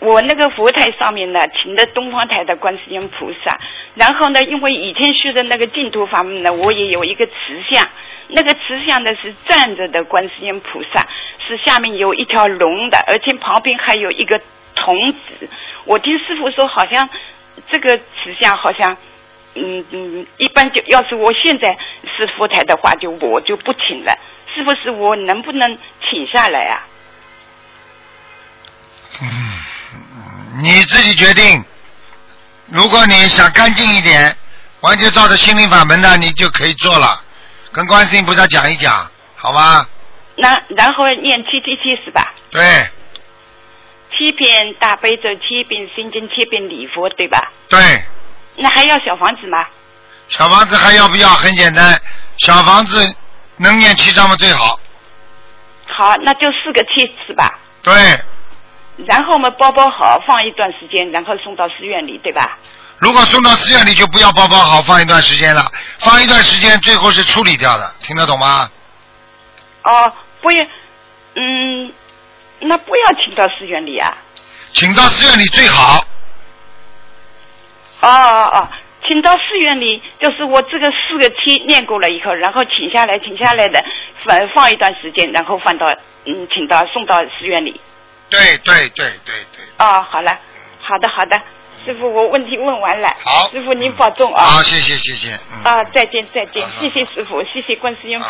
我那个佛台上面呢，请的东方台的观世音菩萨，然后呢，因为以前学的那个净土法门呢，我也有一个慈像，那个慈像呢是站着的观世音菩萨，是下面有一条龙的，而且旁边还有一个童子。我听师父说，好像这个慈像好像，一般就要是我现在是佛台的话，我就不请了。师父，是我能不能请下来啊？ 你自己决定。如果你想干净一点，完全照着心灵法门的，你就可以做了，跟观世音菩萨讲一讲，好吗？ 然后念777是吧？ 对。 7遍大悲咒，7遍心经，7遍礼佛，对吧？ 对。 那还要小房子吗？ 小房子还要不要？很简单，小房子能念7章吗？最好。 好，那就4个7是吧？ 对。 然后我们包好，放一段时间，然后送到寺院里，对吧？ 如果送到寺院里，就不要包好，放一段时间了。放一段时间，最后是处理掉的，听得懂吗？ 哦，不要，那不要请到寺院里啊？ 请到寺院里最好。 请到寺院里，就是我这个4个7念过了以后，然后请下来的，放一段时间，然后送到寺院里。 对。 哦，好了，好的，师父，我问题问完了。 好， 师父您保重啊。 好，谢谢。 再见，谢谢师父，谢谢观世音菩萨。